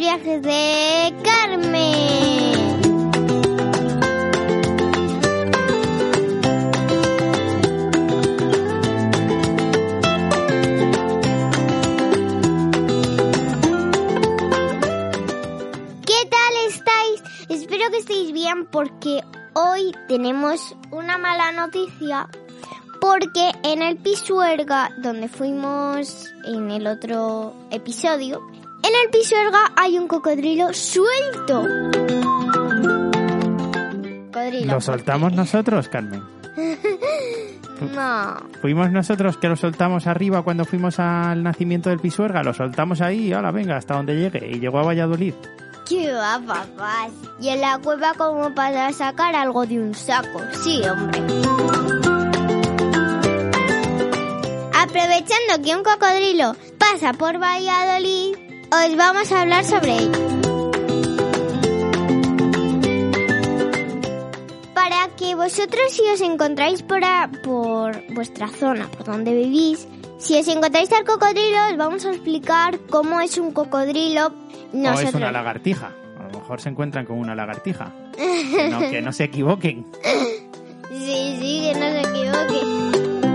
viajes de Carmen. Espero que estéis bien porque hoy tenemos una mala noticia porque en el Pisuerga, donde fuimos en el otro episodio, en el Pisuerga hay un cocodrilo suelto. ¿Lo soltamos nosotros, Carmen? No. ¿Fuimos nosotros que lo soltamos arriba cuando fuimos al nacimiento del Pisuerga? Lo soltamos ahí y ahora venga, hasta donde llegue. Y llegó a Valladolid. ¿Qué va, papás? Y en la cueva como para sacar algo de un saco. Sí, hombre. Aprovechando que un cocodrilo pasa por Valladolid, os vamos a hablar sobre ello. Para que vosotros, si os encontráis por vuestra zona, por donde vivís, si os encontráis al cocodrilo, os vamos a explicar cómo es un cocodrilo. O es una lagartija. A lo mejor se encuentran con una lagartija. Que no se equivoquen. Sí, que no se equivoquen.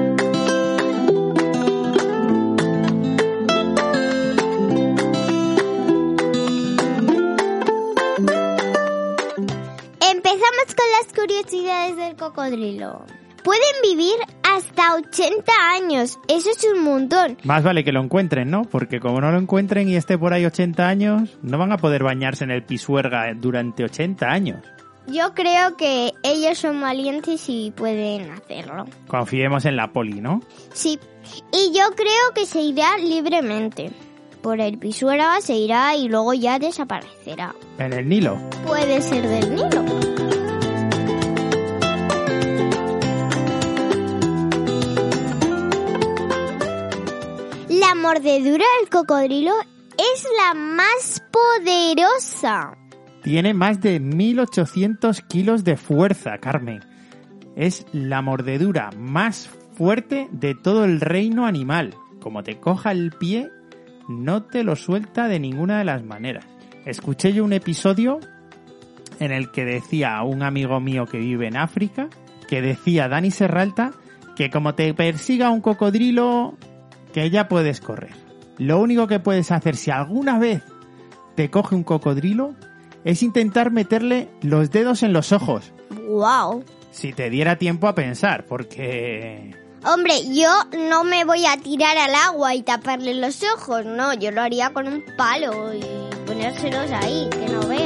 Empezamos con las curiosidades del cocodrilo. Pueden vivir hasta 80 años. Eso es un montón. Más vale que lo encuentren, ¿no? Porque como no lo encuentren y esté por ahí 80 años, no van a poder bañarse en el Pisuerga durante 80 años. Yo creo que ellos son valientes y pueden hacerlo. Confiemos en la poli, ¿no? Sí. Y yo creo que se irá libremente. Por el Pisuerga se irá y luego ya desaparecerá. ¿En el Nilo? Puede ser del Nilo. La mordedura del cocodrilo es la más poderosa. Tiene más de 1.800 kilos de fuerza, Carmen. Es la mordedura más fuerte de todo el reino animal. Como te coja el pie, no te lo suelta de ninguna de las maneras. Escuché yo un episodio en el que decía un amigo mío que vive en África, que decía Dani Serralta, que como te persiga un cocodrilo, que ya puedes correr. Lo único que puedes hacer si alguna vez te coge un cocodrilo es intentar meterle los dedos en los ojos. ¡Wow! Si te diera tiempo a pensar, porque... Hombre, yo no me voy a tirar al agua y taparle los ojos, no. Yo lo haría con un palo y ponérselos ahí, que no vea.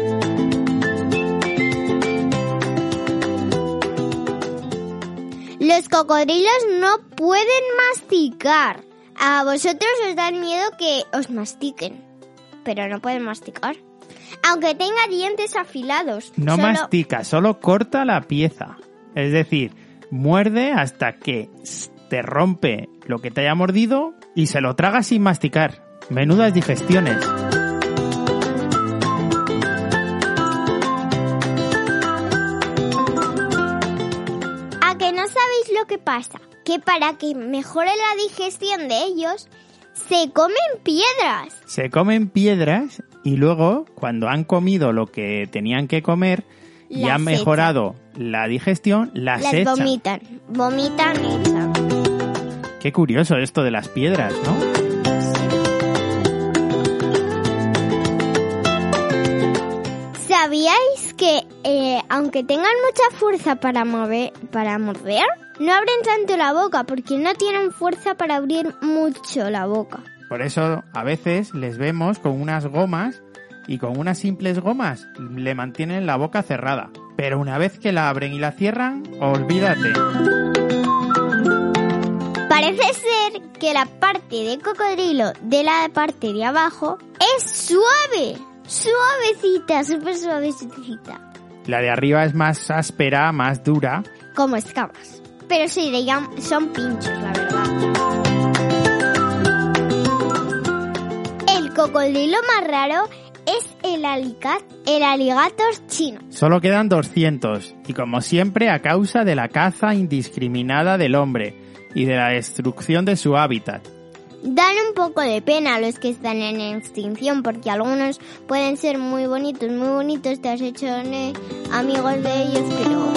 Los cocodrilos no pueden masticar. A vosotros os da miedo que os mastiquen, pero no pueden masticar. Aunque tenga dientes afilados. No mastica, solo corta la pieza. Es decir, muerde hasta que te rompe lo que te haya mordido y se lo traga sin masticar. Menudas digestiones. ¿A que no sabéis lo que pasa? Que para que mejore la digestión de ellos, se comen piedras. Se comen piedras y luego, cuando han comido lo que tenían que comer y han mejorado la digestión, las echan. Vomitan y echan. Qué curioso esto de las piedras, ¿no? ¿Sabíais que aunque tengan mucha fuerza para morder, no abren tanto la boca porque no tienen fuerza para abrir mucho la boca? Por eso a veces les vemos con unas gomas y con unas simples gomas le mantienen la boca cerrada. Pero una vez que la abren y la cierran, olvídate. Parece ser que la parte de cocodrilo de la parte de abajo es suave. Suavecita, súper suavecita. La de arriba es más áspera, más dura. Como escamas. Pero sí, son pinchos, la verdad. El cocodrilo más raro es el alligator chino. Solo quedan 200 y como siempre a causa de la caza indiscriminada del hombre y de la destrucción de su hábitat. dan un poco de pena a los que están en extinción, porque algunos pueden ser muy bonitos, te has hecho amigos de ellos, pero...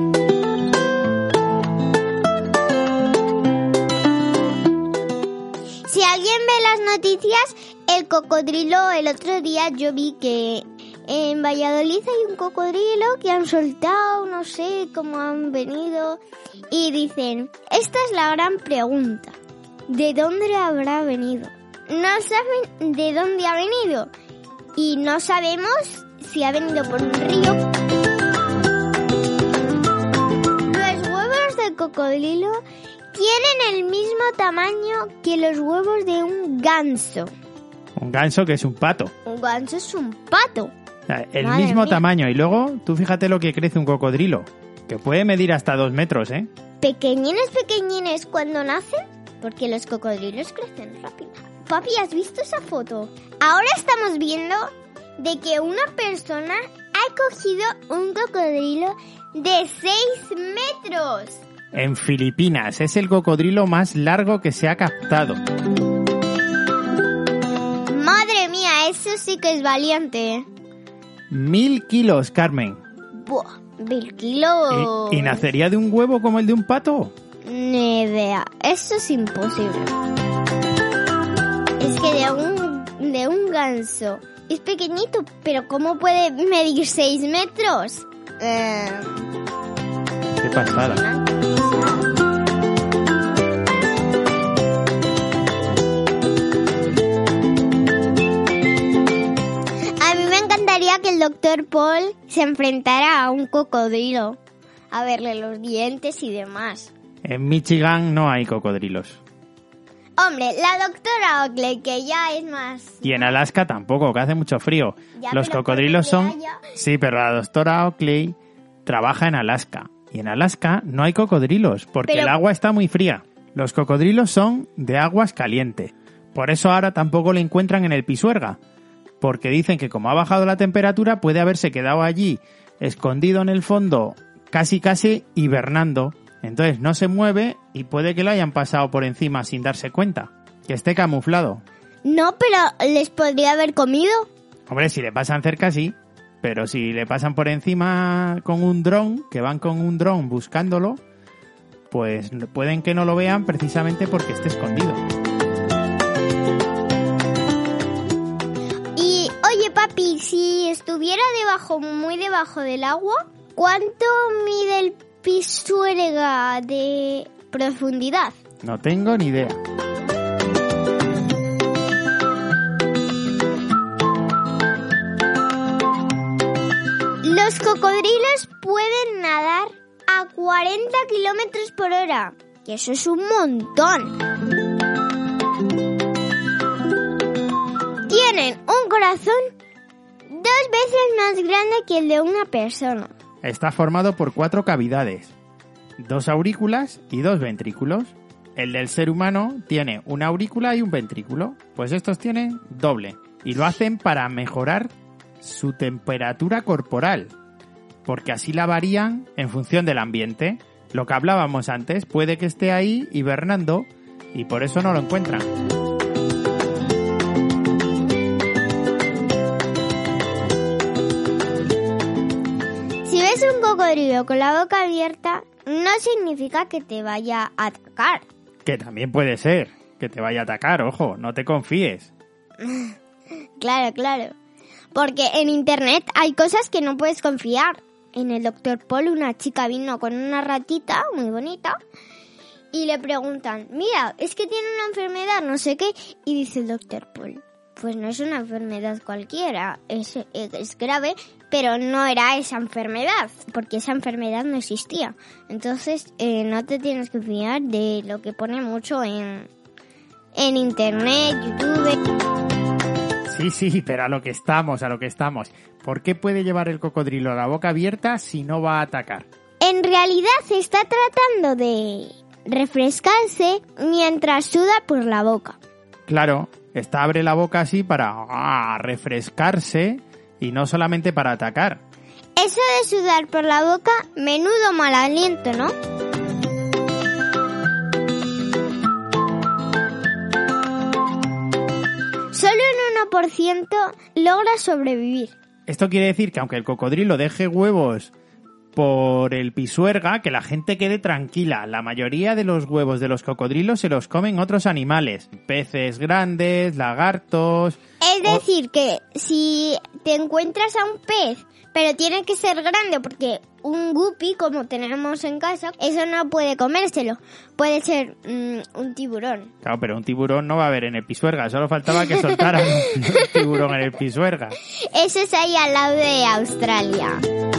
Si alguien ve las noticias, el cocodrilo, el otro día yo vi que en Valladolid hay un cocodrilo que han soltado, no sé cómo han venido, y dicen, esta es la gran pregunta. ¿De dónde habrá venido? No saben de dónde ha venido y no sabemos si ha venido por un río. Los huevos del cocodrilo tienen el mismo tamaño que los huevos de un ganso. Un ganso que es un pato. Un ganso es un pato. El Madre mismo mía. tamaño. Y luego, tú fíjate lo que crece un cocodrilo, que puede medir hasta 2 metros, ¿eh? Pequeñines cuando nacen, porque los cocodrilos crecen rápido. Papi, ¿has visto esa foto? Ahora estamos viendo de que una persona ha cogido un cocodrilo de 6 metros. En Filipinas es el cocodrilo más largo que se ha captado. Madre mía, eso sí que es valiente. 1000 kilos, Carmen. Buah, 1000 kilos. ¿Y nacería de un huevo como el de un pato? Ni idea, eso es imposible. Es que de un ganso es pequeñito, pero ¿cómo puede medir 6 metros? Qué pasada. A mí me encantaría que el Dr. Paul se enfrentara a un cocodrilo, a verle los dientes y demás. En Michigan no hay cocodrilos. Hombre, la doctora Oakley, que ya es más... Y en Alaska tampoco, que hace mucho frío. Ya, Los pero cocodrilos porque son... haya- Sí, pero la doctora Oakley trabaja en Alaska. Y en Alaska no hay cocodrilos, porque Pero- el agua está muy fría. Los cocodrilos son de aguas calientes. Por eso ahora tampoco le encuentran en el Pisuerga. Porque dicen que como ha bajado la temperatura, puede haberse quedado allí, escondido en el fondo, casi hibernando. Entonces no se mueve y puede que lo hayan pasado por encima sin darse cuenta. Que esté camuflado. No, pero les podría haber comido. Hombre, si le pasan cerca sí, pero si le pasan por encima con un dron, que van con un dron buscándolo, pues pueden que no lo vean precisamente porque esté escondido. Y, oye, papi, si estuviera muy debajo del agua, ¿cuánto mide el Pisuerga de profundidad? No tengo ni idea. Los cocodrilos pueden nadar a 40 kilómetros por hora, que eso es un montón. Tienen un corazón 2 veces más grande que el de una persona. Está formado por 4 cavidades, 2 aurículas y 2 ventrículos. El del ser humano tiene una aurícula y un ventrículo. Pues estos tienen doble. Y lo hacen para mejorar su temperatura corporal. Porque así la varían en función del ambiente. Lo que hablábamos antes, puede que esté ahí hibernando y por eso no lo encuentran. Si ves un cocodrilo con la boca abierta, no significa que te vaya a atacar. Que también puede ser que te vaya a atacar, ojo, no te confíes. Claro, claro. Porque en internet hay cosas que no puedes confiar. En el Dr. Paul una chica vino con una ratita muy bonita y le preguntan, mira, es que tiene una enfermedad, no sé qué. Y dice el Dr. Paul, pues no es una enfermedad cualquiera, es grave, pero no era esa enfermedad, porque esa enfermedad no existía. Entonces no te tienes que fiar de lo que pone mucho en internet, YouTube. Sí, pero a lo que estamos. ¿Por qué puede llevar el cocodrilo la boca abierta si no va a atacar? En realidad se está tratando de refrescarse mientras suda por la boca. Claro, abre la boca así para refrescarse y no solamente para atacar. Eso de sudar por la boca, menudo mal aliento, ¿no? 1% logra sobrevivir. Esto quiere decir que aunque el cocodrilo deje huevos por el Pisuerga, que la gente quede tranquila. La mayoría de los huevos de los cocodrilos se los comen otros animales. Peces grandes, lagartos... Es decir, que si te encuentras a un pez, pero tiene que ser grande porque un guppy, como tenemos en casa, eso no puede comérselo. Puede ser un tiburón. Claro, pero un tiburón no va a haber en el Pisuerga. Solo faltaba que soltaran un tiburón en el Pisuerga. Eso es ahí al lado de Australia.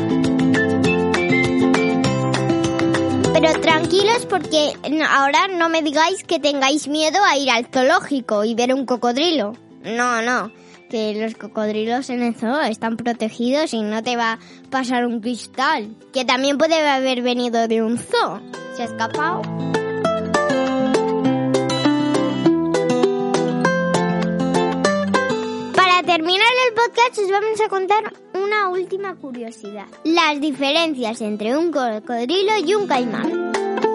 Pero tranquilos porque ahora no me digáis que tengáis miedo a ir al zoológico y ver un cocodrilo. No, que los cocodrilos en el zoo están protegidos y no te va a pasar un cristal, que también puede haber venido de un zoo. ¿Se ha escapado? Para terminar el podcast os vamos a contar una última curiosidad. Las diferencias entre un cocodrilo y un caimán.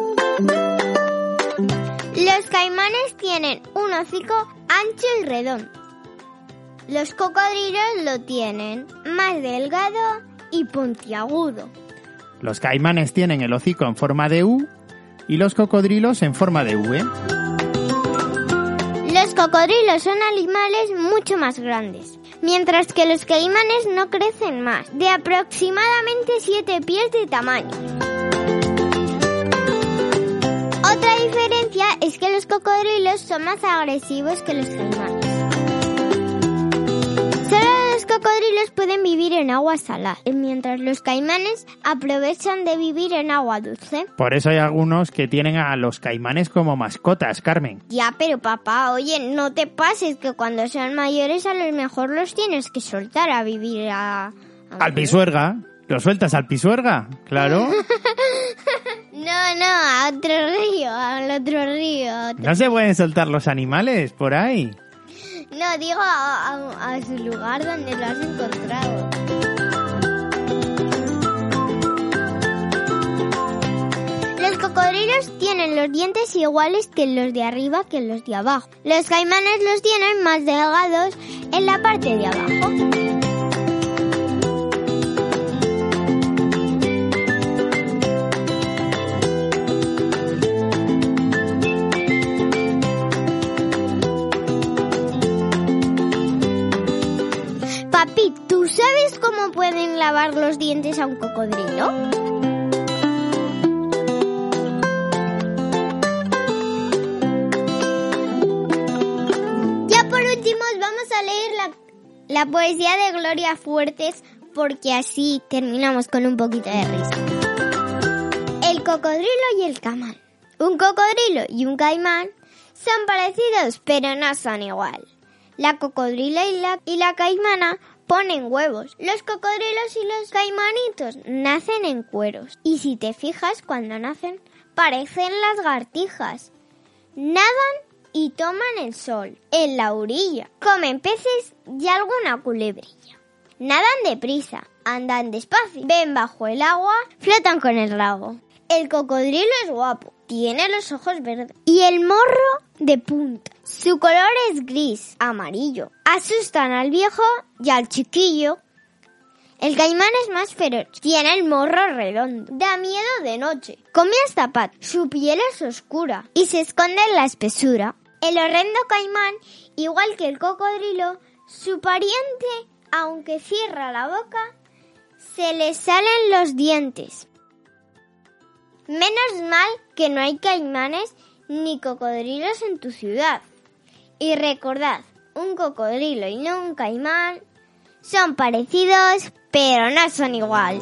Los caimanes tienen un hocico ancho y redondo. Los cocodrilos lo tienen más delgado y puntiagudo. Los caimanes tienen el hocico en forma de U y los cocodrilos en forma de V. Los cocodrilos son animales mucho más grandes, mientras que los caimanes no crecen más, de aproximadamente 7 pies de tamaño. Otra diferencia es que los cocodrilos son más agresivos que los caimanes. Solo los cocodrilos pueden vivir en agua salada, mientras los caimanes aprovechan de vivir en agua dulce. Por eso hay algunos que tienen a los caimanes como mascotas, Carmen. Ya, pero papá, oye, no te pases que cuando sean mayores a lo mejor los tienes que soltar a vivir al Pisuerga. ¿Lo sueltas al Pisuerga? Claro. No, a otro río, al otro río. ¿No se pueden soltar los animales por ahí? No, digo a su lugar donde lo has encontrado. Los cocodrilos tienen los dientes iguales que los de arriba que los de abajo. Los caimanes los tienen más delgados en la parte de abajo. Papi, ¿tú sabes cómo pueden lavar los dientes a un cocodrilo? Ya por último vamos a leer la poesía de Gloria Fuertes, porque así terminamos con un poquito de risa. El cocodrilo y el caimán. Un cocodrilo y un caimán son parecidos, pero no son igual. La cocodrila y la caimana ponen huevos. Los cocodrilos y los caimanitos nacen en cueros. Y si te fijas, cuando nacen, parecen lagartijas. Nadan y toman el sol en la orilla. Comen peces y alguna culebrilla. Nadan deprisa, andan despacio, ven bajo el agua, flotan con el rabo. El cocodrilo es guapo, tiene los ojos verdes y el morro de punta. Su color es gris, amarillo. Asustan al viejo y al chiquillo. El caimán es más feroz, tiene el morro redondo, da miedo de noche, come hasta pato, su piel es oscura y se esconde en la espesura. El horrendo caimán, igual que el cocodrilo, su pariente, aunque cierra la boca, se le salen los dientes. Menos mal que no hay caimanes ni cocodrilos en tu ciudad. Y recordad, un cocodrilo y no un caimán son parecidos, pero no son igual.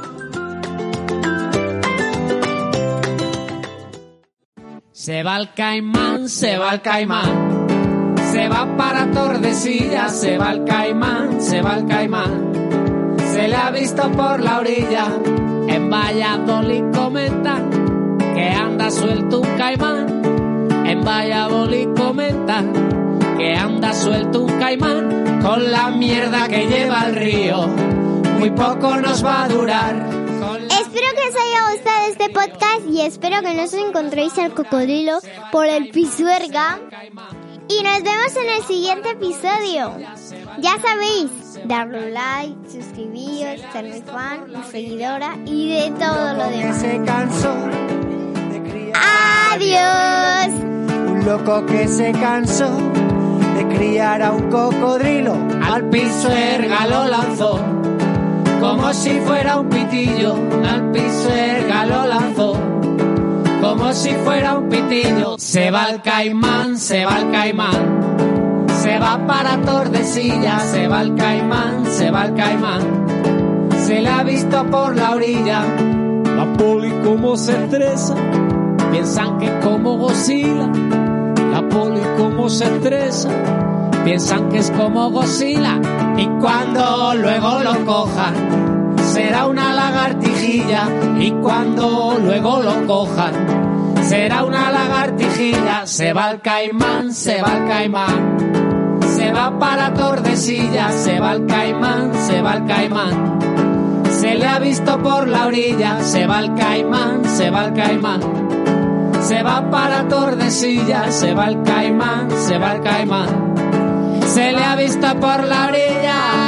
Se va el caimán, se va el caimán. Se va para Tordesillas, se va el caimán, se va el caimán. Se le ha visto por la orilla, en Valladolid comentan que anda suelto un caimán. En Valladolid comentan que anda suelto un caimán. Con la mierda que lleva el río, muy poco nos va a durar. Espero que os haya gustado este podcast y espero que no os encontréis al cocodrilo por el Pisuerga. Y nos vemos en el siguiente episodio. Ya sabéis, darle like, suscribíos, ser mi fan, mi seguidora y de todo lo Que demás. se cansó de criar. ¡Adiós! Un loco que se cansó de criar a un cocodrilo. Al pisuerga lo lanzó como si fuera un pitillo. Al pisuerga lo lanzó como si fuera un pitillo. Se va el caimán, se va el caimán, se va para Tordesillas. Se va el caimán, se va el caimán, se le ha visto por la orilla. La poli como se estresa, piensan que como Godzilla. La poli como se estresa, piensan que es como Godzilla. Y cuando luego lo cojan, será una lagartijilla. Y cuando luego lo cojan, será una lagartijilla. Se va el caimán, se va el caimán, se va para Tordesillas. Se va el caimán, se va el caimán, se le ha visto por la orilla. Se va el caimán, se va el caimán, se va para Tordesillas. Se va el caimán, se va el caimán, se le ha visto por la orilla.